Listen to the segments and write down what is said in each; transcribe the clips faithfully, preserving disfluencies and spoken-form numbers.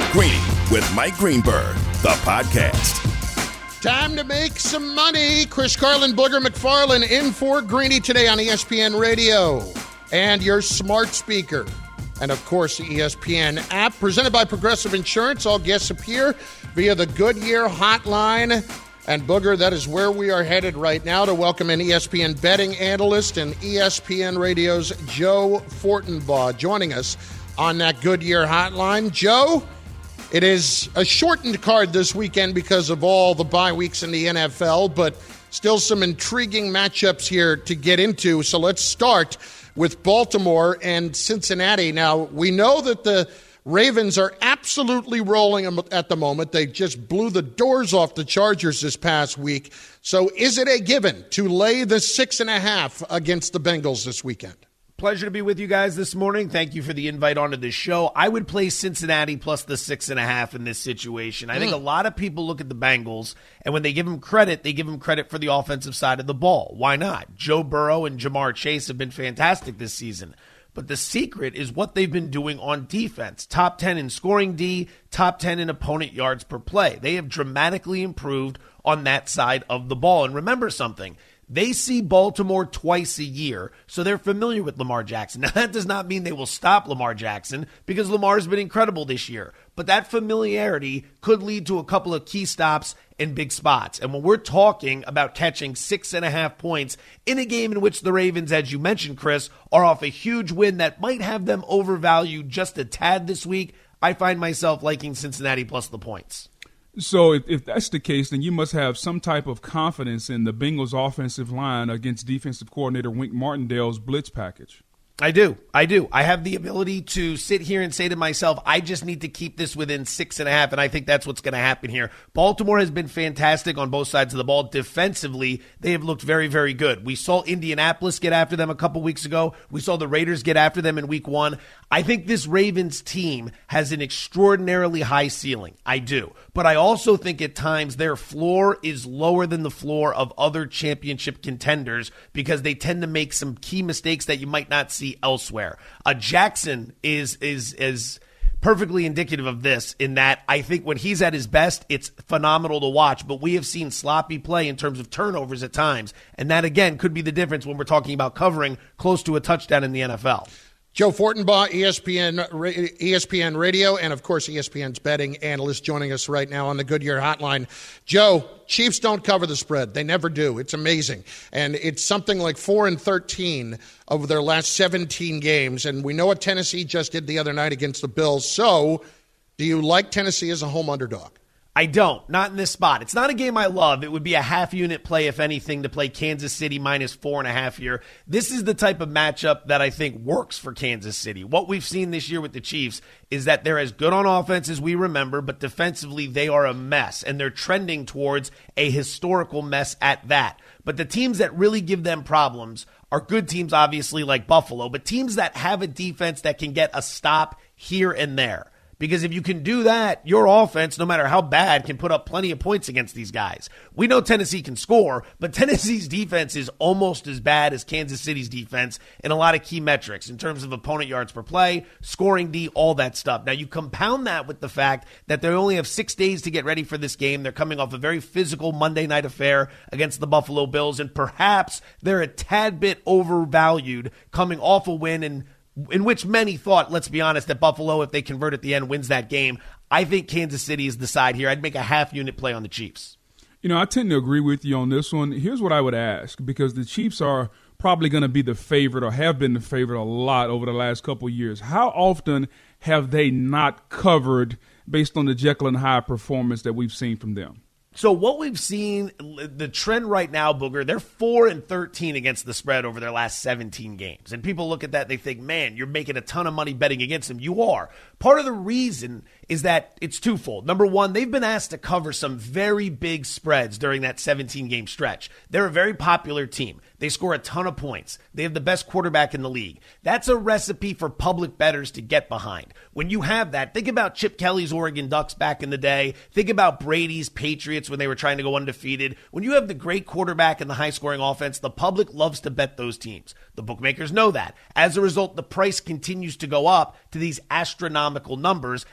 Greeny with Mike Greenberg, the podcast. Time to make some money. Chris Carlin, Booger McFarland in for Greeny today on E S P N Radio and your smart speaker. And, of course, the E S P N app presented by Progressive Insurance. All guests appear via the Goodyear hotline. And, Booger, that is where we are headed right now to welcome an E S P N betting analyst and E S P N Radio's Joe Fortenbaugh joining us on that Goodyear hotline. Joe, it is a shortened card this weekend because of all the bye weeks in the N F L, but still some intriguing matchups here to get into. So let's start with Baltimore and Cincinnati. Now, we know that the Ravens are absolutely rolling at the moment. They just blew the doors off the Chargers this past week. So is it a given to lay the six and a half against the Bengals this weekend? Pleasure to be with you guys this morning. Thank you for the invite onto this show. I would play Cincinnati plus the six and a half in this situation. I think mm. a lot of people look at the Bengals, and when they give them credit, they give them credit for the offensive side of the ball. Why not? Joe Burrow and Jamar Chase have been fantastic this season. But the secret is what they've been doing on defense. Top ten in scoring D, top ten in opponent yards per play. They have dramatically improved on that side of the ball. And remember something. They see Baltimore twice a year, so they're familiar with Lamar Jackson. Now, that does not mean they will stop Lamar Jackson because Lamar's been incredible this year. But that familiarity could lead to a couple of key stops in big spots. And when we're talking about catching six and a half points in a game in which the Ravens, as you mentioned, Chris, are off a huge win that might have them overvalued just a tad this week, I find myself liking Cincinnati plus the points. So if, if that's the case, then you must have some type of confidence in the Bengals offensive line against defensive coordinator Wink Martindale's blitz package. I do. I do. I have the ability to sit here and say to myself, I just need to keep this within six and a half, and I think that's what's going to happen here. Baltimore has been fantastic on both sides of the ball. Defensively, they have looked very, very good. We saw Indianapolis get after them a couple weeks ago. We saw the Raiders get after them in week one. I think this Ravens team has an extraordinarily high ceiling. I do. But I also think at times their floor is lower than the floor of other championship contenders because they tend to make some key mistakes that you might not see elsewhere. Uh, Jackson is is is perfectly indicative of this in that I think when he's at his best, it's phenomenal to watch, but we have seen sloppy play in terms of turnovers at times, and that, again, could be the difference when we're talking about covering close to a touchdown in the N F L. Joe Fortenbaugh, E S P N, E S P N Radio, and, of course, E S P N's betting analyst joining us right now on the Goodyear hotline. Joe, Chiefs don't cover the spread. They never do. It's amazing. And it's something like four and thirteen over their last seventeen games. And we know what Tennessee just did the other night against the Bills. So do you like Tennessee as a home underdog? I don't. Not in this spot. It's not a game I love. It would be a half-unit play, if anything, to play Kansas City minus four and a half here. This is the type of matchup that I think works for Kansas City. What we've seen this year with the Chiefs is that they're as good on offense as we remember, but defensively they are a mess, and they're trending towards a historical mess at that. But the teams that really give them problems are good teams, obviously, like Buffalo, but teams that have a defense that can get a stop here and there. Because if you can do that, your offense, no matter how bad, can put up plenty of points against these guys. We know Tennessee can score, but Tennessee's defense is almost as bad as Kansas City's defense in a lot of key metrics in terms of opponent yards per play, scoring D, all that stuff. Now, you compound that with the fact that they only have six days to get ready for this game. They're coming off a very physical Monday night affair against the Buffalo Bills, and perhaps they're a tad bit overvalued coming off a win and in which many thought, let's be honest, that Buffalo, if they convert at the end, wins that game. I think Kansas City is the side here. I'd make a half-unit play on the Chiefs. You know, I tend to agree with you on this one. Here's what I would ask, because the Chiefs are probably going to be the favorite or have been the favorite a lot over the last couple of years. How often have they not covered based on the Jekyll and Hyde performance that we've seen from them? So what we've seen, the trend right now, Booger, they're four and thirteen against the spread over their last seventeen games. And people look at that, they think, man, you're making a ton of money betting against them. You are. Part of the reason is that it's twofold. Number one, they've been asked to cover some very big spreads during that seventeen-game stretch. They're a very popular team. They score a ton of points. They have the best quarterback in the league. That's a recipe for public bettors to get behind. When you have that, think about Chip Kelly's Oregon Ducks back in the day. Think about Brady's Patriots when they were trying to go undefeated. When you have the great quarterback and the high-scoring offense, the public loves to bet those teams. The bookmakers know that. As a result, the price continues to go up to these astronomical numbers, and that's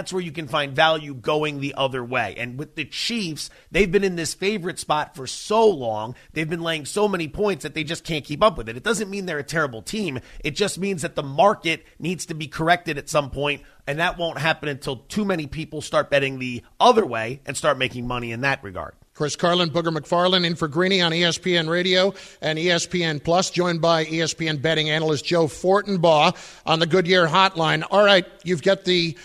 that's where you can find value going the other way. And with the Chiefs, they've been in this favorite spot for so long. They've been laying so many points that they just can't keep up with it. It doesn't mean they're a terrible team. It just means that the market needs to be corrected at some point, and that won't happen until too many people start betting the other way and start making money in that regard. Chris Carlin, Booger McFarland, in for Greeny on E S P N Radio and E S P N Plus, joined by E S P N betting analyst Joe Fortenbaugh on the Goodyear Hotline. All right, you've got the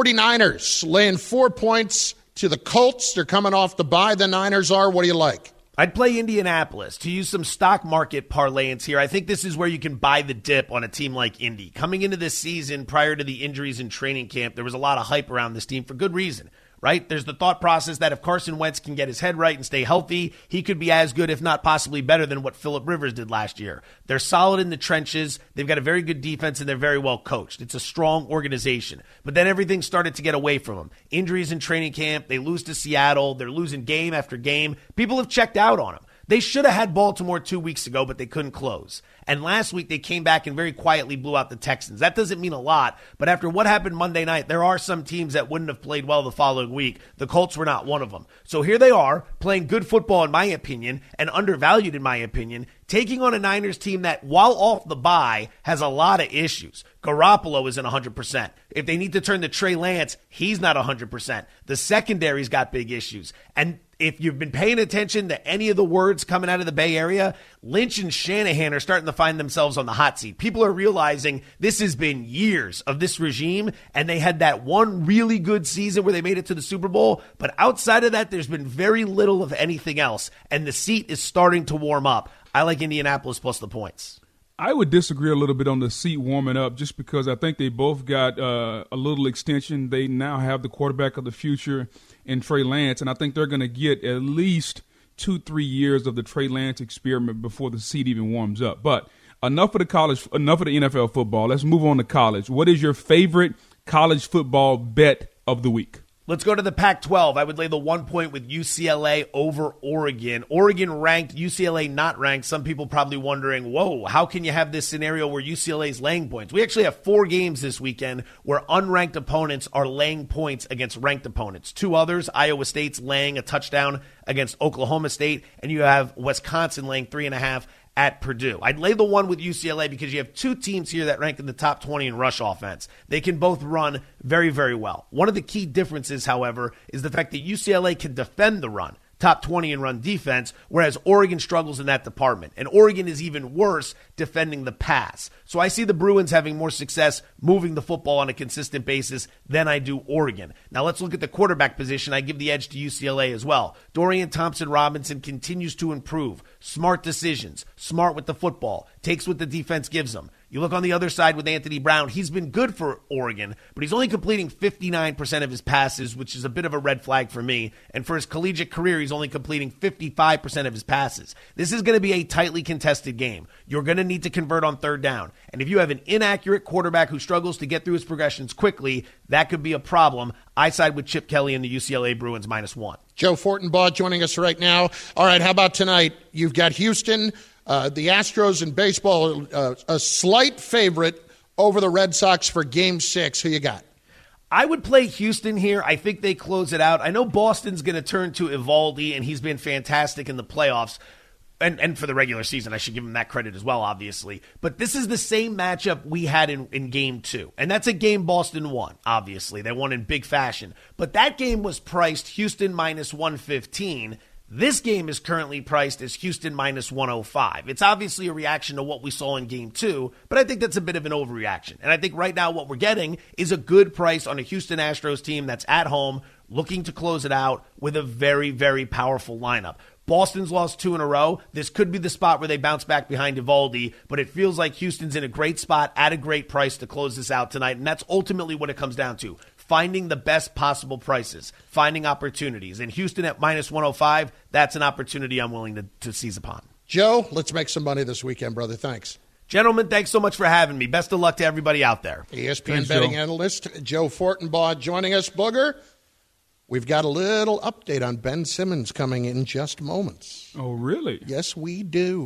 49ers laying four points to the Colts. They're coming off the bye, the Niners are. What do you like? I'd play Indianapolis to use some stock market parlayance here. I think this is where you can buy the dip on a team like Indy. Coming into this season, prior to the injuries in training camp, there was a lot of hype around this team for good reason. Right? There's the thought process that if Carson Wentz can get his head right and stay healthy, he could be as good, if not possibly better, than what Phillip Rivers did last year. They're solid in the trenches. They've got a very good defense, and they're very well coached. It's a strong organization. But then everything started to get away from them. Injuries in training camp. They lose to Seattle. They're losing game after game. People have checked out on them. They should have had Baltimore two weeks ago, but they couldn't close. And last week, they came back and very quietly blew out the Texans. That doesn't mean a lot, but after what happened Monday night, there are some teams that wouldn't have played well the following week. The Colts were not one of them. So here they are, playing good football in my opinion, and undervalued in my opinion, taking on a Niners team that, while off the bye, has a lot of issues. Garoppolo isn't one hundred percent. If they need to turn to Trey Lance, he's not one hundred percent. The secondary's got big issues. And if you've been paying attention to any of the words coming out of the Bay Area, Lynch and Shanahan are starting to find themselves on the hot seat. People are realizing this has been years of this regime, and they had that one really good season where they made it to the Super Bowl. But outside of that, there's been very little of anything else, and the seat is starting to warm up. I like Indianapolis plus the points. I would disagree a little bit on the seat warming up just because I think they both got uh, a little extension. They now have the quarterback of the future in Trey Lance, and I think they're going to get at least two, three years of the Trey Lance experiment before the seat even warms up. But enough of the college, enough of the N F L football. Let's move on to college. What is your favorite college football bet of the week? Let's go to the Pac twelve. I would lay the one point with U C L A over Oregon. Oregon ranked, U C L A not ranked. Some people probably wondering, whoa, how can you have this scenario where U C L A is laying points? We actually have four games this weekend where unranked opponents are laying points against ranked opponents. Two others, Iowa State's laying a touchdown against Oklahoma State, and you have Wisconsin laying three and a half at Purdue. I'd lay the one with U C L A because you have two teams here that rank in the top twenty in rush offense. They can both run very, very well. One of the key differences, however, is the fact that U C L A can defend the run, top twenty in run defense, whereas Oregon struggles in that department. And Oregon is even worse defending the pass. So I see the Bruins having more success moving the football on a consistent basis than I do Oregon. Now let's look at the quarterback position. I give the edge to U C L A as well. Dorian Thompson-Robinson continues to improve. Smart decisions, smart with the football, takes what the defense gives him. You look on the other side with Anthony Brown. He's been good for Oregon, but he's only completing fifty-nine percent of his passes, which is a bit of a red flag for me. And for his collegiate career, he's only completing fifty-five percent of his passes. This is going to be a tightly contested game. You're going to need to convert on third down. And if you have an inaccurate quarterback who struggles to get through his progressions quickly, that could be a problem. I side with Chip Kelly and the U C L A Bruins minus one. Joe Fortenbaugh joining us right now. All right, how about tonight? You've got Houston, uh, the Astros in baseball, uh, a slight favorite over the Red Sox for Game six. Who you got? I would play Houston here. I think they close it out. I know Boston's going to turn to Eovaldi, and he's been fantastic in the playoffs. And, and for the regular season, I should give him that credit as well, obviously. But this is the same matchup we had in, in game two. And that's a game Boston won, obviously. They won in big fashion. But that game was priced Houston minus one fifteen. This game is currently priced as Houston minus one oh five. It's obviously a reaction to what we saw in game two, but I think that's a bit of an overreaction. And I think right now what we're getting is a good price on a Houston Astros team that's at home, looking to close it out with a very, very powerful lineup. Boston's lost two in a row. This could be the spot where they bounce back behind Eovaldi, but it feels like Houston's in a great spot at a great price to close this out tonight, and that's ultimately what it comes down to. Finding the best possible prices, finding opportunities. And Houston at minus one oh five, that's an opportunity I'm willing to, to seize upon. Joe, let's make some money this weekend, brother. Thanks. Gentlemen, thanks so much for having me. Best of luck to everybody out there. E S P N Thanks, betting Joe. analyst Joe Fortenbaugh joining us. Booger, we've got a little update on Ben Simmons coming in just moments. Oh, really? Yes, we do.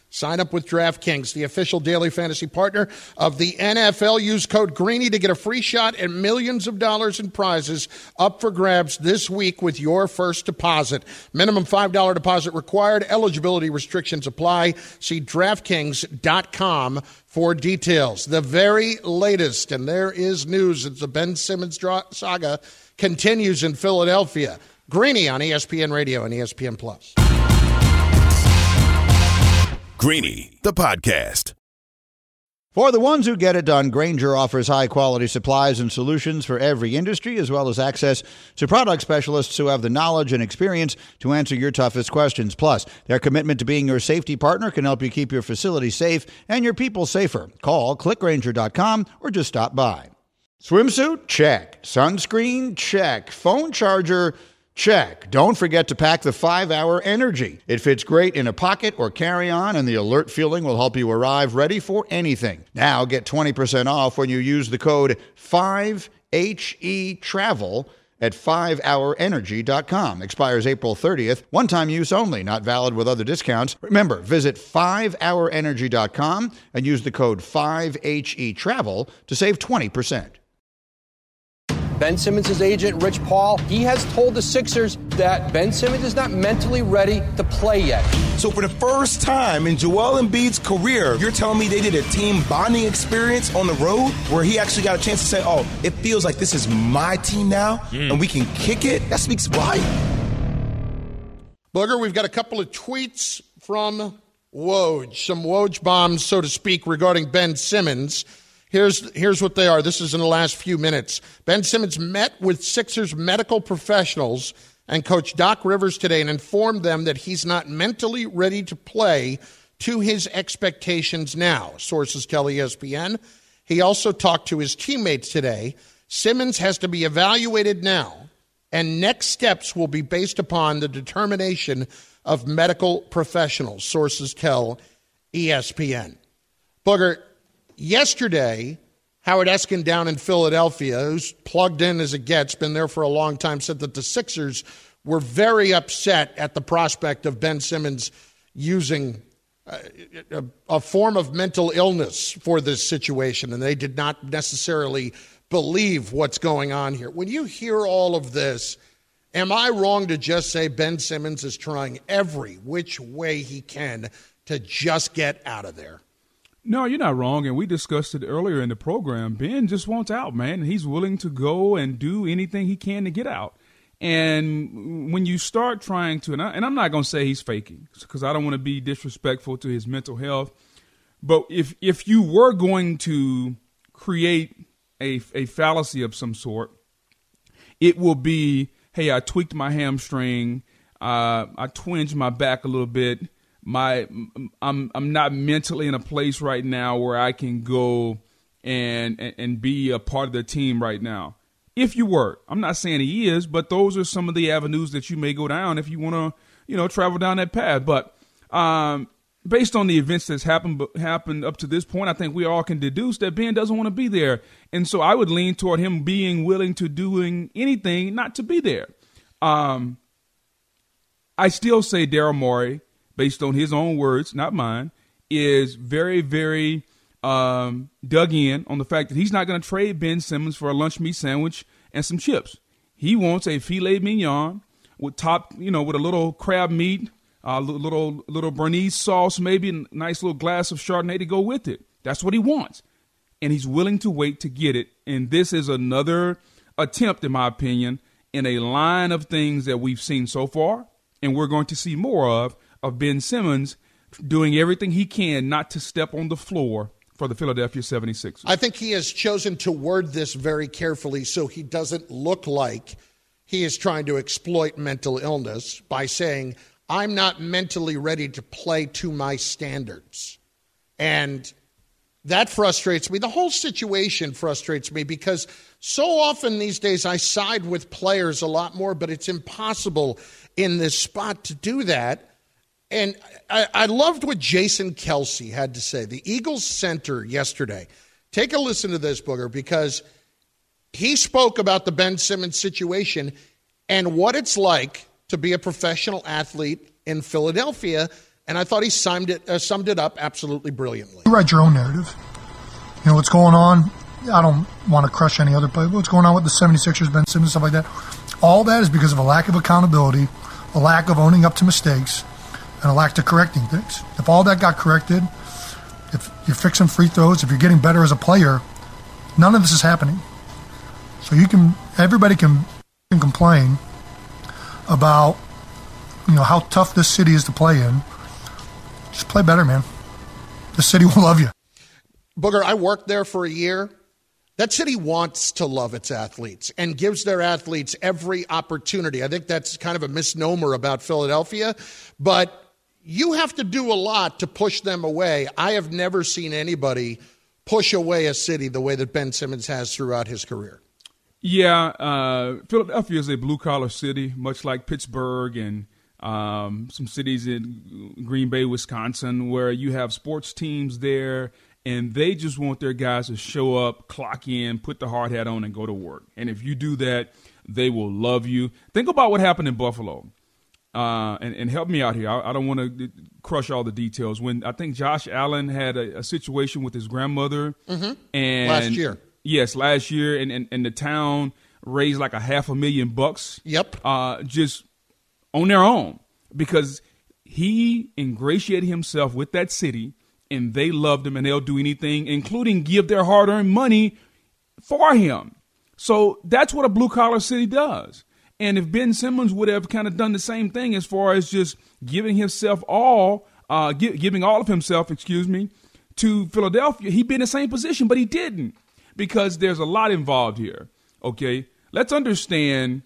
Sign up with DraftKings, the official daily fantasy partner of the N F L. Use code Greeny to get a free shot at millions of dollars in prizes up for grabs this week with your first deposit. Minimum five dollars deposit required. Eligibility restrictions apply. See DraftKings dot com for details. The very latest, and there is news as the Ben Simmons saga continues in Philadelphia. Greeny on E S P N Radio and E S P N Plus. Greeny, the podcast. For the ones who get it done, Grainger offers high-quality supplies and solutions for every industry, as well as access to product specialists who have the knowledge and experience to answer your toughest questions. Plus, their commitment to being your safety partner can help you keep your facility safe and your people safer. Call click grainger dot com or just stop by. Swimsuit? Check. Sunscreen? Check. Phone charger? Check. Don't forget to pack the five hour Energy. It fits great in a pocket or carry-on, and the alert feeling will help you arrive ready for anything. Now get twenty percent off when you use the code five H E travel at five hour energy dot com. Expires April thirtieth. One-time use only. Not valid with other discounts. Remember, visit five hour energy dot com and use the code five H E travel to save twenty percent. Ben Simmons' agent, Rich Paul, he has told the Sixers that Ben Simmons is not mentally ready to play yet. So for the first time in Joel Embiid's career, you're telling me they did a team bonding experience on the road where he actually got a chance to say, oh, it feels like this is my team now, mm. and we can kick it? That speaks volumes. Booger, we've got a couple of tweets from Woj, some Woj bombs, so to speak, regarding Ben Simmons. Here's here's what they are. This is in the last few minutes. Ben Simmons met with Sixers medical professionals and Coach Doc Rivers today and informed them that he's not mentally ready to play to his expectations now, sources tell E S P N. He also talked to his teammates today. Simmons has to be evaluated now, and next steps will be based upon the determination of medical professionals, sources tell E S P N. Booger, yesterday, Howard Eskin down in Philadelphia, who's plugged in as it gets, been there for a long time, said that the Sixers were very upset at the prospect of Ben Simmons using a, a form of mental illness for this situation, and they did not necessarily believe what's going on here. When you hear all of this, am I wrong to just say Ben Simmons is trying every which way he can to just get out of there? No, you're not wrong, and we discussed it earlier in the program. Ben just wants out, man. He's willing to go and do anything he can to get out. And when you start trying to, and, I, and I'm not going to say he's faking because I don't want to be disrespectful to his mental health, but if if you were going to create a, a fallacy of some sort, it will be, hey, I tweaked my hamstring, uh, I twinged my back a little bit, My, I'm I'm not mentally in a place right now where I can go and, and and be a part of the team right now. If you were, I'm not saying he is, but those are some of the avenues that you may go down if you want to, you know, travel down that path. But um, based on the events that's happened happened up to this point, I think we all can deduce that Ben doesn't want to be there, and so I would lean toward him being willing to doing anything not to be there. Um, I still say Daryl Morey, based on his own words, not mine, is very, very um, dug in on the fact that he's not going to trade Ben Simmons for a lunch meat sandwich and some chips. He wants a filet mignon with top, you know, with a little crab meat, a uh, little little Bernese sauce, maybe a nice little glass of Chardonnay to go with it. That's what he wants, and he's willing to wait to get it. And this is another attempt, in my opinion, in a line of things that we've seen so far, and we're going to see more of. of Ben Simmons doing everything he can not to step on the floor for the Philadelphia seventy-sixers. I think he has chosen to word this very carefully so he doesn't look like he is trying to exploit mental illness by saying, I'm not mentally ready to play to my standards. And that frustrates me. The whole situation frustrates me because so often these days I side with players a lot more, but it's impossible in this spot to do that. And I, I loved what Jason Kelce had to say, the Eagles center yesterday. Take a listen to this, Booger, because he spoke about the Ben Simmons situation and what it's like to be a professional athlete in Philadelphia And I thought he summed it, uh, summed it up absolutely brilliantly. You write your own narrative. You know what's going on. I don't want to crush any other player, but what's going on with the seventy-sixers, Ben Simmons, stuff like that. All that is because of a lack of accountability, a lack of owning up to mistakes, and a lack of correcting things. If all that got corrected, if you're fixing free throws, if you're getting better as a player, none of this is happening. So you can, everybody can, can complain about, you know, how tough this city is to play in. Just play better, man. The city will love you. Booger, I worked there for a year. That city wants to love its athletes and gives their athletes every opportunity. I think that's kind of a misnomer about Philadelphia, but you have to do a lot to push them away. I have never seen anybody push away a city the way that Ben Simmons has throughout his career. Yeah, uh, Philadelphia is a blue-collar city, much like Pittsburgh and um, some cities in Green Bay, Wisconsin, where you have sports teams there, and they just want their guys to show up, clock in, put the hard hat on, and go to work. And if you do that, they will love you. Think about what happened in Buffalo. Uh, and, and help me out here. I, I don't want to crush all the details. When I think Josh Allen had a, a situation with his grandmother. Mm-hmm. and Last year. Yes, last year. And, and, and the town raised like a half a million bucks. Yep. Uh, just on their own. Because he ingratiated himself with that city. And they loved him, and they'll do anything, including give their hard-earned money for him. So that's what a blue-collar city does. And if Ben Simmons would have kind of done the same thing as far as just giving himself all, uh, gi- giving all of himself, excuse me, to Philadelphia, he'd be in the same position, but he didn't because there's a lot involved here, okay? Let's understand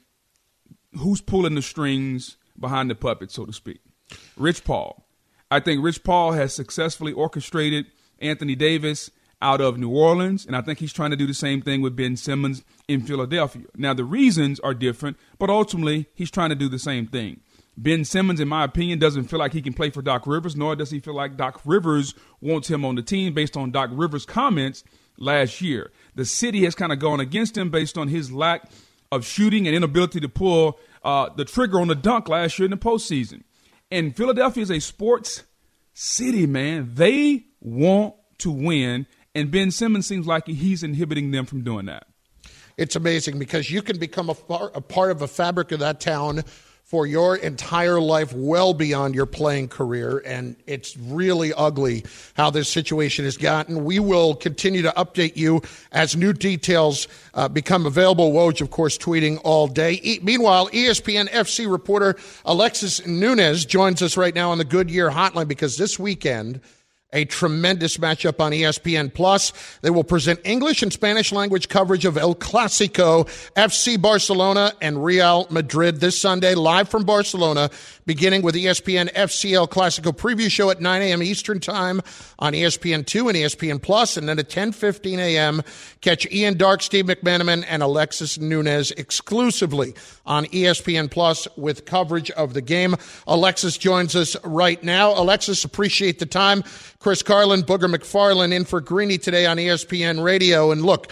who's pulling the strings behind the puppet, so to speak. Rich Paul. I think Rich Paul has successfully orchestrated Anthony Davis out of New Orleans, and I think he's trying to do the same thing with Ben Simmons in Philadelphia. Now, the reasons are different, but ultimately he's trying to do the same thing. Ben Simmons, in my opinion, doesn't feel like he can play for Doc Rivers, nor does he feel like Doc Rivers wants him on the team based on Doc Rivers' comments last year. The city has kind of gone against him based on his lack of shooting and inability to pull uh, the trigger on the dunk last year in the postseason. And Philadelphia is a sports city, man. They want to win, and Ben Simmons seems like he's inhibiting them from doing that. It's amazing because you can become a, far, a part of a fabric of that town for your entire life, well beyond your playing career, and it's really ugly how this situation has gotten. We will continue to update you as new details uh, become available. Woj, of course, tweeting all day. E- Meanwhile, E S P N F C reporter Alexis Nunez joins us right now on the Goodyear Hotline because this weekend, a tremendous matchup on E S P N Plus. They will present English and Spanish language coverage of El Clasico, F C Barcelona and Real Madrid this Sunday, live from Barcelona, beginning with E S P N F C El Clasico preview show at nine a.m. Eastern Time on E S P N two and E S P N Plus, and then at ten fifteen a.m., catch Ian Dark, Steve McManaman, and Alexis Nunez exclusively on E S P N Plus with coverage of the game. Alexis joins us right now. Alexis, appreciate the time. Chris Carlin, Booger McFarland in for Greeny today on E S P N Radio. And look,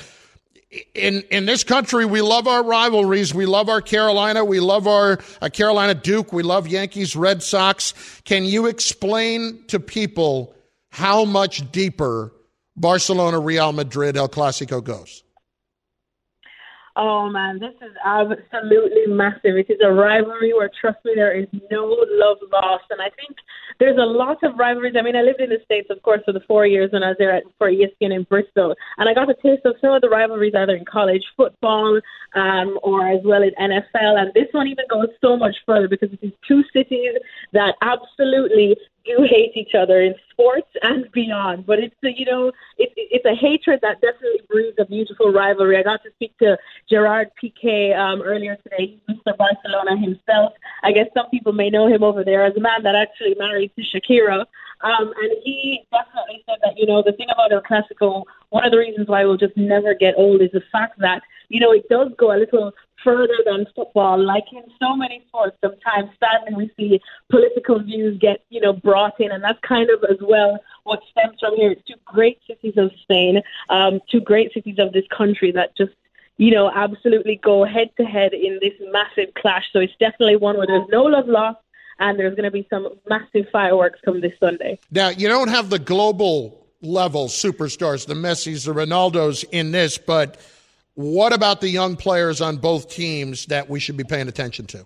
in in this country, we love our rivalries. We love our Carolina. We love our uh, Carolina Duke. We love Yankees, Red Sox. Can you explain to people how much deeper Barcelona, Real Madrid, El Clasico goes? Oh, man, this is absolutely massive. It is a rivalry where, trust me, there is no love lost. And I think there's a lot of rivalries. I mean, I lived in the States, of course, for the four years when I was there at, for E S P N in Bristol. And I got a taste of some of the rivalries either in college football um, or as well as N F L. And this one even goes so much further because it is two cities that absolutely do hate each other in sports and beyond. But it's, a, you know, it, it's a hatred that definitely breeds a beautiful rivalry. I got to speak to Gerard Piqué um, earlier today. He's Mister Barcelona himself. I guess some people may know him over there as a man that actually married to Shakira. Um, and he definitely said that, you know, the thing about El Clasico, one of the reasons why we'll just never get old is the fact that, you know, it does go a little further than football. Like in so many sports, sometimes sadly we see political views get, you know, brought in, and that's kind of as well what stems from here. It's two great cities of Spain, um, two great cities of this country that just, you know, absolutely go head to head in this massive clash. So it's definitely one where there's no love lost. and there's going to be some massive fireworks come this Sunday. Now, you don't have the global level superstars, the Messis, the Ronaldos in this, but what about the young players on both teams that we should be paying attention to?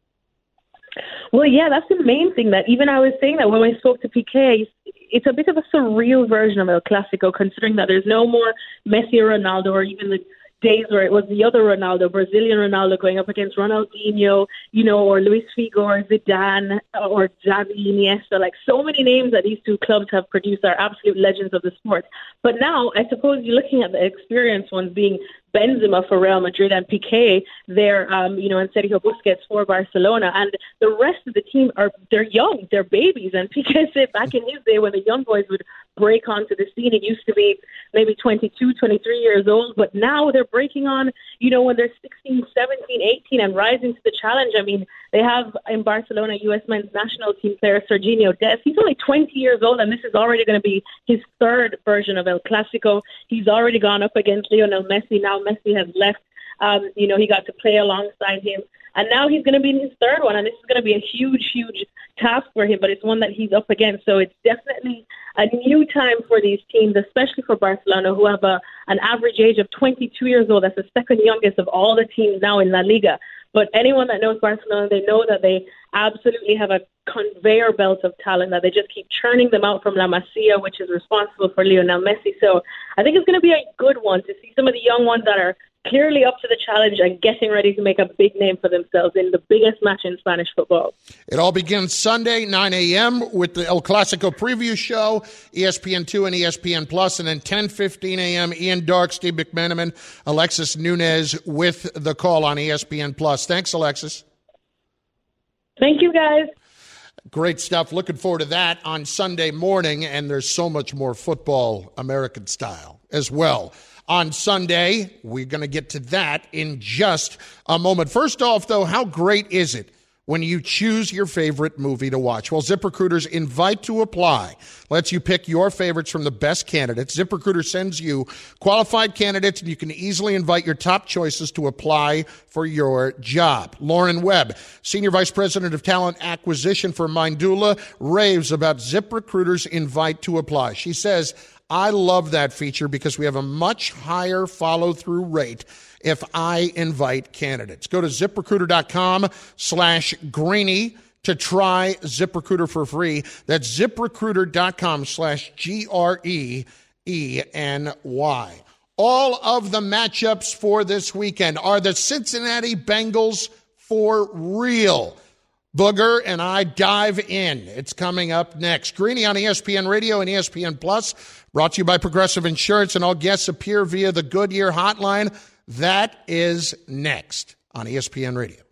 Well, yeah, that's the main thing. That even I was saying that when I spoke to P K, it's a bit of a surreal version of El Clasico, considering that there's no more Messi or Ronaldo, or even the days where it was the other Ronaldo, Brazilian Ronaldo, going up against Ronaldinho, you know, or Luis Figo, or Zidane, or Xavi, Iniesta. Like, so many names that these two clubs have produced are absolute legends of the sport. But now, I suppose you're looking at the experienced ones being Benzema for Real Madrid and Piqué there, um, you know, and Sergio Busquets for Barcelona. And the rest of the team are, they're young, they're babies. And Piqué said back in his day when the young boys would break onto the scene, it used to be maybe twenty-two, twenty-three years old. But now they're breaking on, you know, when they're sixteen, seventeen, eighteen and rising to the challenge. I mean, they have in Barcelona U S men's national team player Serginho Dest. He's only twenty years old, and this is already going to be his third version of El Clasico. He's already gone up against Lionel Messi. Now Messi has left. Um, you know, he got to play alongside him. And now he's going to be in his third one, and this is going to be a huge, huge task for him, but it's one that he's up against. So it's definitely a new time for these teams, especially for Barcelona, who have a, an average age of twenty-two years old. That's the second youngest of all the teams now in La Liga. But anyone that knows Barcelona, they know that they absolutely have a conveyor belt of talent, that they just keep churning them out from La Masia, which is responsible for Lionel Messi. So I think it's going to be a good one to see some of the young ones that are clearly up to the challenge and getting ready to make a big name for themselves in the biggest match in Spanish football. It all begins Sunday, nine a.m. with the El Clasico preview show, E S P N two and E S P N Plus, and then ten fifteen a.m. Ian Dark, Steve McManaman, Alexis Nunez with the call on E S P N Plus. Thanks, Alexis. Thank you, guys. Great stuff. Looking forward to that on Sunday morning, and there's so much more football American style as well. On Sunday, we're going to get to that in just a moment. First off, though, how great is it when you choose your favorite movie to watch? Well, ZipRecruiter's Invite to Apply lets you pick your favorites from the best candidates. ZipRecruiter sends you qualified candidates, and you can easily invite your top choices to apply for your job. Lauren Webb, Senior Vice President of Talent Acquisition for Mindula, raves about ZipRecruiter's Invite to Apply. She says, I love that feature because we have a much higher follow-through rate if I invite candidates. Go to ZipRecruiter.com slash Greeny to try ZipRecruiter for free. That's ZipRecruiter.com slash G R E E N Y. All of the matchups for this weekend are the Cincinnati Bengals for real. Booger and I dive in. It's coming up next. Greeny on E S P N Radio and E S P N Plus, brought to you by Progressive Insurance, and all guests appear via the Goodyear hotline. That is next on E S P N Radio.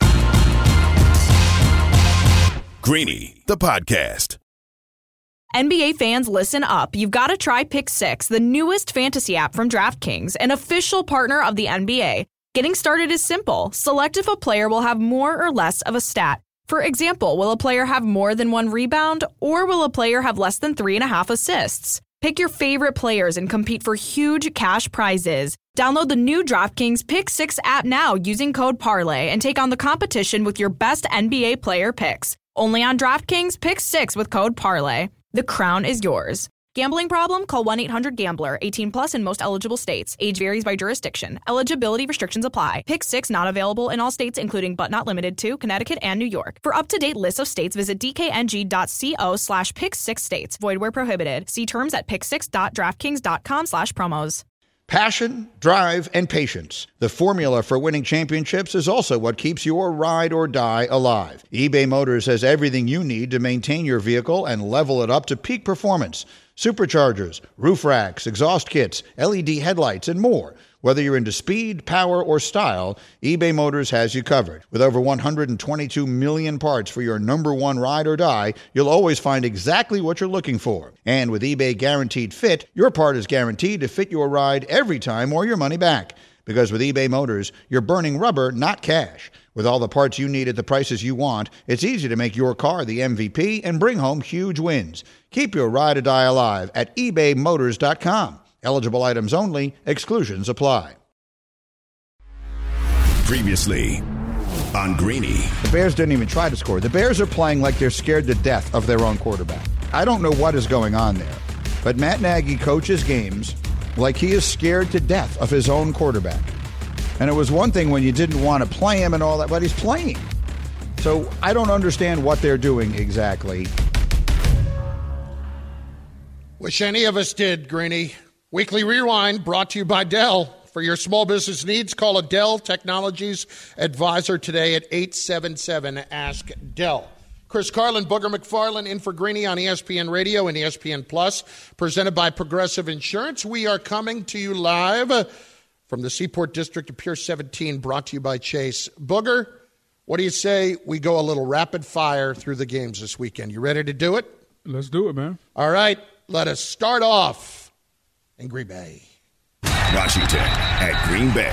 Greeny, the podcast. N B A fans, listen up. You've got to try Pick Six, the newest fantasy app from DraftKings, an official partner of the N B A. Getting started is simple. Select if a player will have more or less of a stat. For example, will a player have more than one rebound, or will a player have less than three and a half assists? Pick your favorite players and compete for huge cash prizes. Download the new DraftKings Pick Six app now using code Parlay and take on the competition with your best N B A player picks. Only on DraftKings Pick Six with code Parlay. The crown is yours. Gambling problem? Call one eight hundred gambler. eighteen plus in most eligible states. Age varies by jurisdiction. Eligibility restrictions apply. Pick Six not available in all states, including but not limited to Connecticut and New York. For up-to-date lists of states, visit dkng.co slash pick six states. Void where prohibited. See terms at pick six dot draftkings dot com slash promos. Passion, drive, and patience. The formula for winning championships is also what keeps your ride or die alive. eBay Motors has everything you need to maintain your vehicle and level it up to peak performance. Superchargers, roof racks, exhaust kits, L E D headlights, and more. Whether you're into speed, power, or style, eBay Motors has you covered. With over one hundred twenty-two million parts for your number one ride or die, you'll always find exactly what you're looking for. And with eBay Guaranteed Fit, your part is guaranteed to fit your ride every time or your money back. Because with eBay Motors, you're burning rubber, not cash. With all the parts you need at the prices you want, it's easy to make your car the M V P and bring home huge wins. Keep your ride or die alive at ebay motors dot com. Eligible items only. Exclusions apply. Previously on Greeny. The Bears didn't even try to score. The Bears are playing like they're scared to death of their own quarterback. I don't know what is going on there, but Matt Nagy coaches games like he is scared to death of his own quarterback. And it was one thing when you didn't want to play him and all that, but he's playing. So I don't understand what they're doing exactly. Wish any of us did, Greeny. Weekly Rewind brought to you by Dell. For your small business needs, call a Dell Technologies advisor today at eight seven seven, ask Dell. Chris Carlin, Booger McFarland in for Greeny on E S P N Radio and E S P N Plus, presented by Progressive Insurance. We are coming to you live from the Seaport District of Pier seventeen, brought to you by Chase. Booger, what do you say we go a little rapid fire through the games this weekend? You ready to do it? Let's do it, man. All right, let us start off in Green Bay. Washington at Green Bay.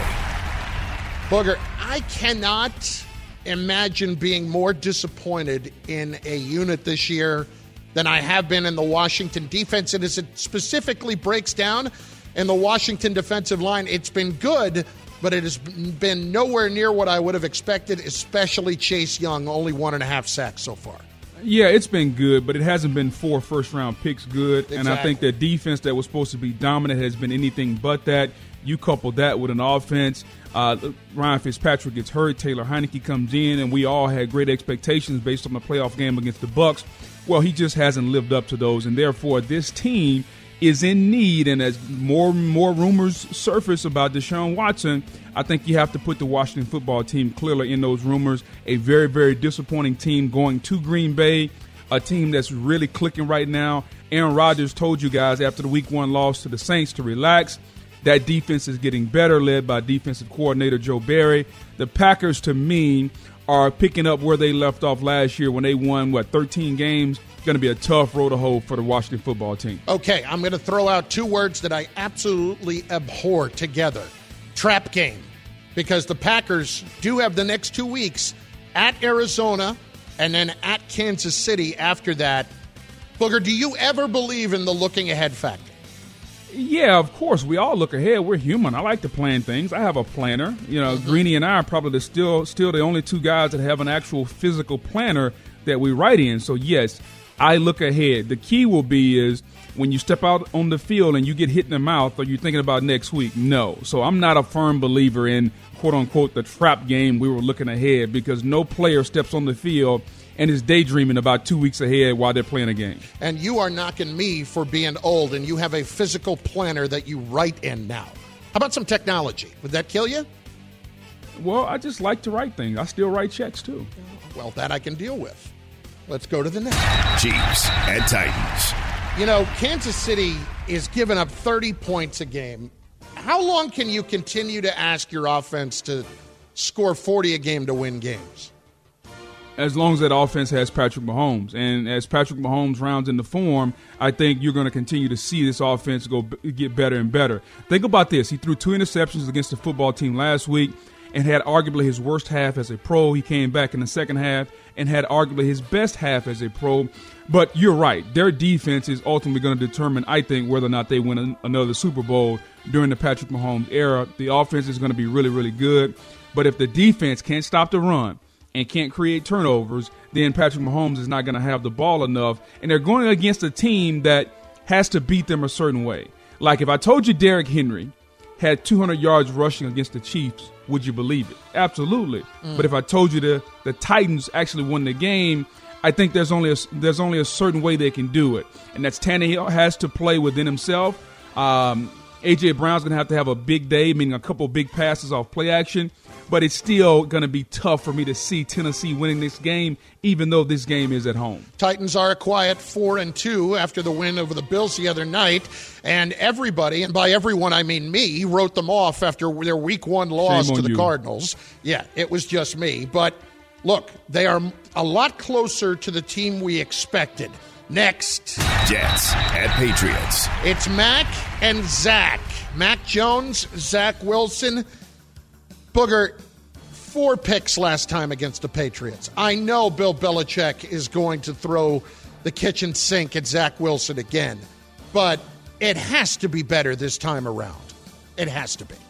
Booger, I cannot imagine being more disappointed in a unit this year than I have been in the Washington defense. And as it specifically breaks down in the Washington defensive line, it's been good, but it has been nowhere near what I would have expected, especially Chase Young, only one and a half sacks so far. Yeah, it's been good, but it hasn't been four first-round picks good. Exactly. And I think that defense that was supposed to be dominant has been anything but that. You couple that with an offense. Uh, Ryan Fitzpatrick gets hurt. Taylor Heineke comes in, and we all had great expectations based on the playoff game against the Bucs. Well, he just hasn't lived up to those, and therefore this team is in need. And as more and more rumors surface about Deshaun Watson, I think you have to put the Washington football team clearly in those rumors. A very, very disappointing team going to Green Bay, a team that's really clicking right now. Aaron Rodgers told you guys after the week one loss to the Saints to relax. That defense is getting better, led by defensive coordinator Joe Barry. The Packers, to me, are picking up where they left off last year when they won, what, thirteen games. Going to be a tough road to hoe for the Washington football team. Okay, I'm going to throw out two words that I absolutely abhor together. Trap game. Because the Packers do have the next two weeks at Arizona and then at Kansas City after that. Booger, do you ever believe in the looking ahead factor? Yeah, of course. We all look ahead. We're human. I like to plan things. I have a planner. You know, mm-hmm. Greeny and I are probably the still still the only two guys that have an actual physical planner that we write in. So, yes, I look ahead. The key will be is when you step out on the field and you get hit in the mouth, are you thinking about next week? No. So I'm not a firm believer in, quote-unquote, the trap game. We were looking ahead because no player steps on the field and is daydreaming about two weeks ahead while they're playing a game. And you are knocking me for being old, and you have a physical planner that you write in now. How about some technology? Would that kill you? Well, I just like to write things. I still write checks, too. Well, that I can deal with. Let's go to the next. Chiefs and Titans. You know, Kansas City is giving up thirty points a game. How long can you continue to ask your offense to score forty a game to win games? As long as that offense has Patrick Mahomes. And as Patrick Mahomes rounds into form, I think you're going to continue to see this offense go get better and better. Think about this. He threw two interceptions against the football team last week and had arguably his worst half as a pro. He came back in the second half and had arguably his best half as a pro. But you're right. Their defense is ultimately going to determine, I think, whether or not they win an, another Super Bowl during the Patrick Mahomes era. The offense is going to be really, really good. But if the defense can't stop the run and can't create turnovers, then Patrick Mahomes is not going to have the ball enough. And they're going against a team that has to beat them a certain way. Like if I told you Derrick Henry had two hundred yards rushing against the Chiefs, would you believe it? Absolutely. Mm. But if I told you the, the Titans actually won the game, I think there's only a, there's only a certain way they can do it. And that's Tannehill has to play within himself. Um, A J. Brown's going to have to have a big day, meaning a couple big passes off play action. But it's still going to be tough for me to see Tennessee winning this game, even though this game is at home. Titans are a quiet four and two after the win over the Bills the other night, and everybody, and by everyone I mean me, wrote them off after their week one loss to the you. Cardinals. Yeah, it was just me. But look, they are a lot closer to the team we expected. Next, Jets at Patriots. It's Mac and Zach. Mac Jones, Zach Wilson. Booger, four picks last time against the Patriots. I know Bill Belichick is going to throw the kitchen sink at Zach Wilson again, but it has to be better this time around. It has to be.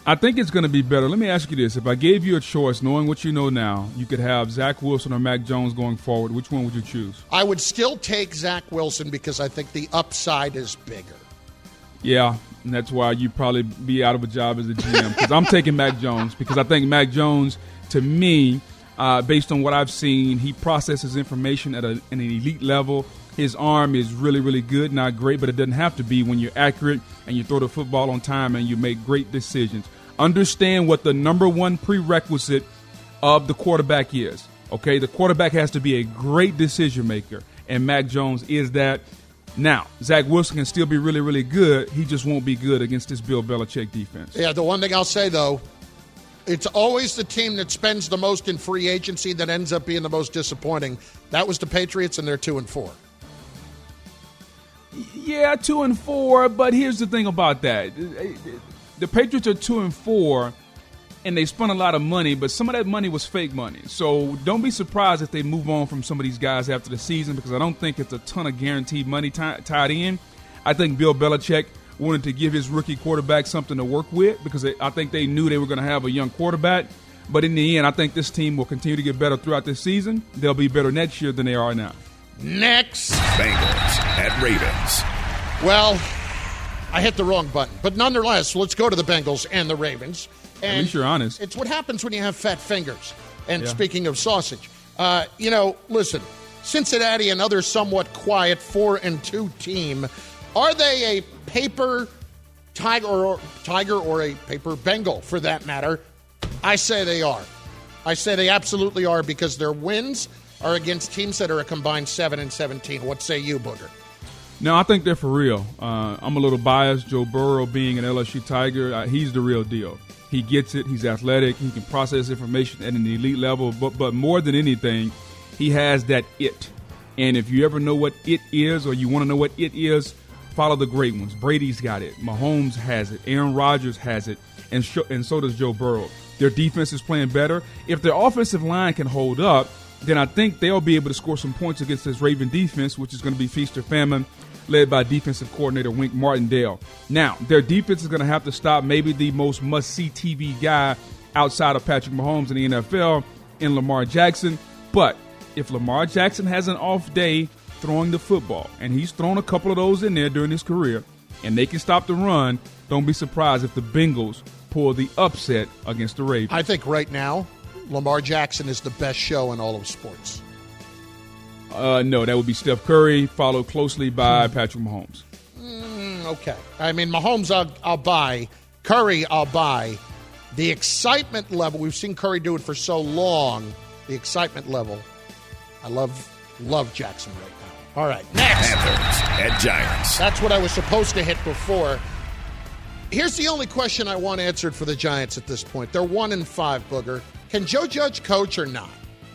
I think it's going to be better. Let me ask you this. If I gave you a choice, knowing what you know now, you could have Zach Wilson or Mac Jones going forward. Which one would you choose? I would still take Zach Wilson because I think the upside is bigger. Yeah, and that's why you'd probably be out of a job as a G M. Because I'm taking Mac Jones because I think Mac Jones, to me, uh, based on what I've seen, he processes information at, a, at an elite level. His arm is really, really good, not great, but it doesn't have to be when you're accurate and you throw the football on time and you make great decisions. Understand what the number one prerequisite of the quarterback is. Okay, the quarterback has to be a great decision maker, and Mac Jones is that. Now, Zach Wilson can still be really, really good. He just won't be good against this Bill Belichick defense. Yeah, the one thing I'll say, though, it's always the team that spends the most in free agency that ends up being the most disappointing. That was the Patriots, and they're two and four. Yeah, two and four, but here's the thing about that. The Patriots are two and four, and they spent a lot of money, but some of that money was fake money. So don't be surprised if they move on from some of these guys after the season, because I don't think it's a ton of guaranteed money t- tied in. I think Bill Belichick wanted to give his rookie quarterback something to work with because they, I think they knew they were going to have a young quarterback. But in the end, I think this team will continue to get better throughout this season. They'll be better next year than they are now. Next. Bengals at Ravens. Well, I hit the wrong button. But nonetheless, let's go to the Bengals and the Ravens. And at least you're honest. It's what happens when you have fat fingers. And yeah. Speaking of sausage, uh, you know, listen, Cincinnati, another somewhat quiet four and two team. Are they a paper tiger or, tiger or a paper Bengal, for that matter? I say they are. I say they absolutely are because their wins are against teams that are a combined seven and seventeen. What say you, Booger? No, I think they're for real. Uh, I'm a little biased. Joe Burrow being an L S U Tiger, uh, he's the real deal. He gets it. He's athletic. He can process information at an elite level. But, but more than anything, he has that it. And if you ever know what it is or you want to know what it is, follow the great ones. Brady's got it. Mahomes has it. Aaron Rodgers has it. And, sh- and so does Joe Burrow. Their defense is playing better. If their offensive line can hold up, then I think they'll be able to score some points against this Raven defense, which is going to be feast or famine, led by defensive coordinator Wink Martindale. Now, their defense is going to have to stop maybe the most must-see T V guy outside of Patrick Mahomes in the N F L in Lamar Jackson. But if Lamar Jackson has an off day throwing the football, and he's thrown a couple of those in there during his career, and they can stop the run, don't be surprised if the Bengals pull the upset against the Ravens. I think right now, Lamar Jackson is the best show in all of sports. Uh, no, that would be Steph Curry, followed closely by Patrick Mahomes. Mm, okay. I mean, Mahomes I'll, I'll buy. Curry I'll buy. The excitement level, we've seen Curry do it for so long, the excitement level, I love love Jackson right now. All right, next. Panthers at Giants. That's what I was supposed to hit before. Here's the only question I want answered for the Giants at this point. They're one and five, Booger. Can Joe Judge coach or not?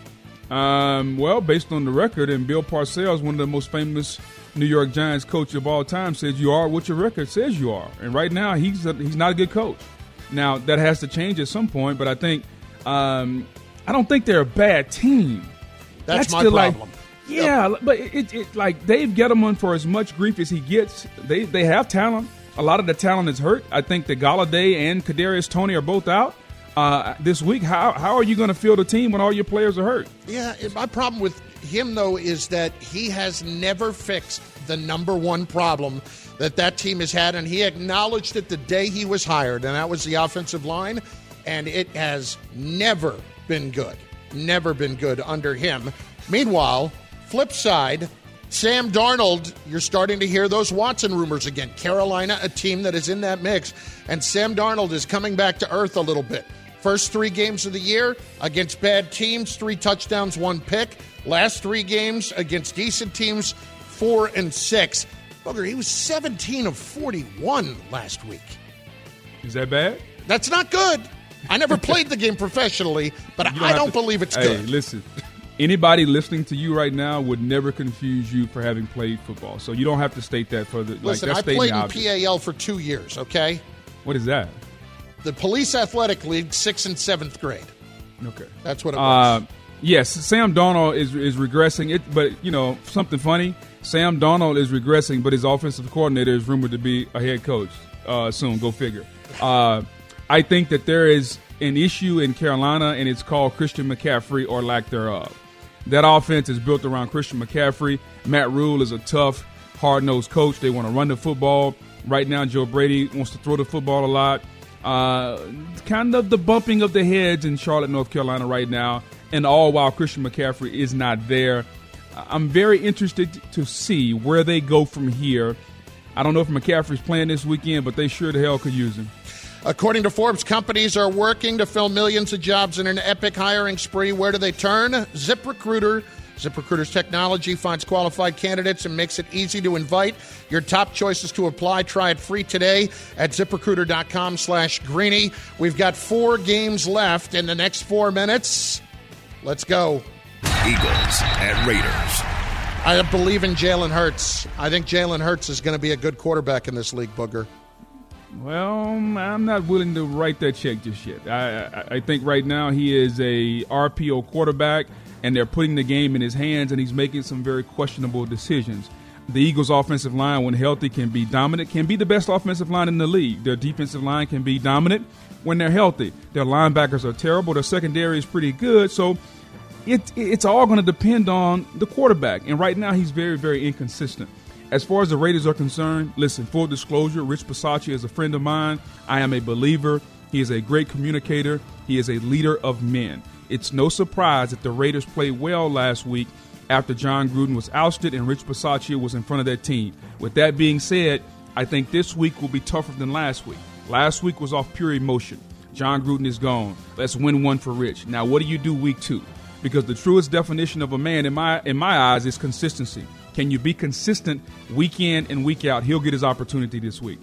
Um, well, based on the record, and Bill Parcells, one of the most famous New York Giants coach of all time, said you are what your record says you are. And right now, he's a, he's not a good coach. Now, that has to change at some point, but I think um, I don't think they're a bad team. That's, That's my problem. Like, yeah, yep. But it, it, it like Dave Gettleman, for as much grief as he gets, they they have talent. A lot of the talent is hurt. I think that Galladay and Kadarius Toney are both out uh, this week. How how are you going to field a team when all your players are hurt? Yeah, my problem with him, though, is that he has never fixed the number one problem that that team has had, and he acknowledged it the day he was hired, and that was the offensive line, and it has never been good. Never been good under him. Meanwhile, flip side, Sam Darnold, you're starting to hear those Watson rumors again. Carolina, a team that is in that mix, and Sam Darnold is coming back to earth a little bit. First three games of the year against bad teams, three touchdowns, one pick. Last three games against decent teams, four and six. Booger, he was seventeen of forty-one last week. Is that bad? That's not good. I never played the game professionally, but don't I don't to, believe it's hey, good. Listen, anybody listening to you right now would never confuse you for having played football. So you don't have to state that further. Listen, like, I played in obvious. P A L for two years, okay? What is that? The Police Athletic League, sixth and seventh grade. Okay. That's what it was. Uh, yes, Sam Darnold is is regressing. It, But, you know, something funny, Sam Darnold is regressing, but his offensive coordinator is rumored to be a head coach uh, soon. Go figure. Uh, I think that there is an issue in Carolina, and it's called Christian McCaffrey or lack thereof. That offense is built around Christian McCaffrey. Matt Rule is a tough, hard-nosed coach. They want to run the football. Right now, Joe Brady wants to throw the football a lot. Uh, kind of the bumping of the heads in Charlotte, North Carolina right now, and all while Christian McCaffrey is not there. I'm very interested to see where they go from here. I don't know if McCaffrey's playing this weekend, but they sure the hell could use him. According to Forbes, companies are working to fill millions of jobs in an epic hiring spree. Where do they turn? ZipRecruiter. ZipRecruiter's technology finds qualified candidates and makes it easy to invite your top choices to apply. Try it free today at ZipRecruiter.com slash Greeny. We've got four games left in the next four minutes. Let's go. Eagles at Raiders. I believe in Jalen Hurts. I think Jalen Hurts is going to be a good quarterback in this league, Booger. Well, I'm not willing to write that check just yet. I, I, I think right now he is a R P O quarterback, and they're putting the game in his hands, and he's making some very questionable decisions. The Eagles' offensive line, when healthy, can be dominant, can be the best offensive line in the league. Their defensive line can be dominant when they're healthy. Their linebackers are terrible. Their secondary is pretty good, so it, it's all going to depend on the quarterback. And right now he's very, very inconsistent. As far as the Raiders are concerned, listen, full disclosure, Rich Bisaccia is a friend of mine. I am a believer. He is a great communicator. He is a leader of men. It's no surprise that the Raiders played well last week after John Gruden was ousted and Rich Bisaccia was in front of that team. With that being said, I think this week will be tougher than last week. Last week was off pure emotion. John Gruden is gone. Let's win one for Rich. Now, what do you do week two? Because the truest definition of a man in my in my eyes is consistency. Can you be consistent week in and week out? He'll get his opportunity this week.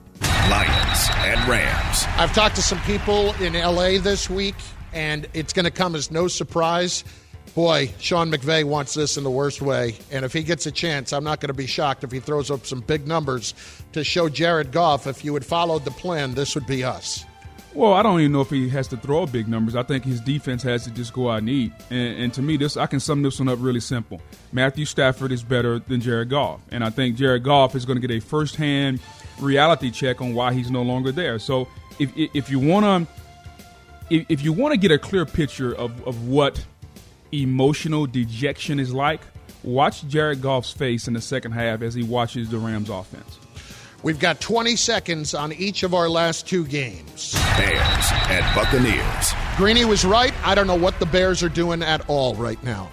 Lions and Rams. I've talked to some people in L A this week, and it's going to come as no surprise. Boy, Sean McVay wants this in the worst way, and if he gets a chance, I'm not going to be shocked if he throws up some big numbers to show Jared Goff. If you had followed the plan, this would be us. Well, I don't even know if he has to throw big numbers. I think his defense has to just go out and eat. And, and to me, this I can sum this one up really simple. Matthew Stafford is better than Jared Goff. And I think Jared Goff is going to get a firsthand reality check on why he's no longer there. So if if you want to if, if you want to get a clear picture of, of what emotional dejection is like, watch Jared Goff's face in the second half as he watches the Rams offense. We've got twenty seconds on each of our last two games. Bears at Buccaneers. Greeny was right. I don't know what the Bears are doing at all right now.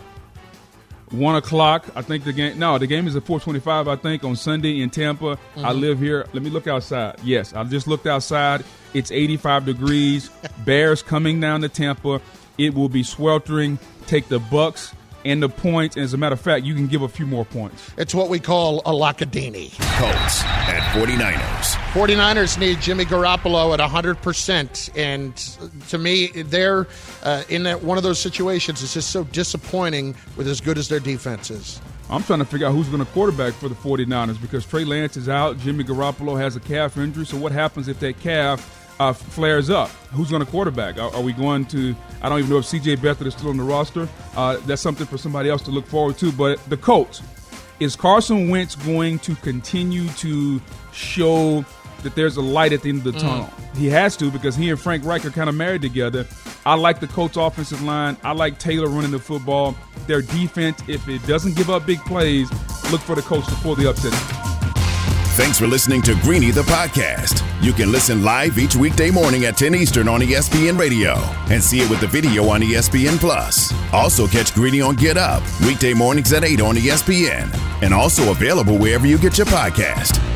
One o'clock. I think the game. No, the game is at four twenty-five. I think on Sunday in Tampa. Mm-hmm. I live here. Let me look outside. Yes, I just looked outside. It's eighty-five degrees. Bears coming down to Tampa. It will be sweltering. Take the Bucs and the points. And as a matter of fact, you can give a few more points. It's what we call a Lockadini. Colts at forty-niners. forty-niners need Jimmy Garoppolo at one hundred percent. And to me, they're uh, in that one of those situations. It's just so disappointing with as good as their defense is. I'm trying to figure out who's going to quarterback for the forty-niners because Trey Lance is out. Jimmy Garoppolo has a calf injury. So what happens if that calf uh, flares up? Who's going to quarterback? Are, are we going to – I don't even know if C J Beathard is still on the roster. Uh, that's something for somebody else to look forward to. But the Colts, is Carson Wentz going to continue to show that there's a light at the end of the tunnel? Mm. He has to because he and Frank Reich are kind of married together. I like the Colts offensive line. I like Taylor running the football. Their defense, if it doesn't give up big plays, look for the Colts to pull the upset. Thanks for listening to Greeny the podcast. You can listen live each weekday morning at ten Eastern on E S P N Radio and see it with the video on E S P N Plus. Also catch Greeny on Get Up weekday mornings at eight on E S P N and also available wherever you get your podcast.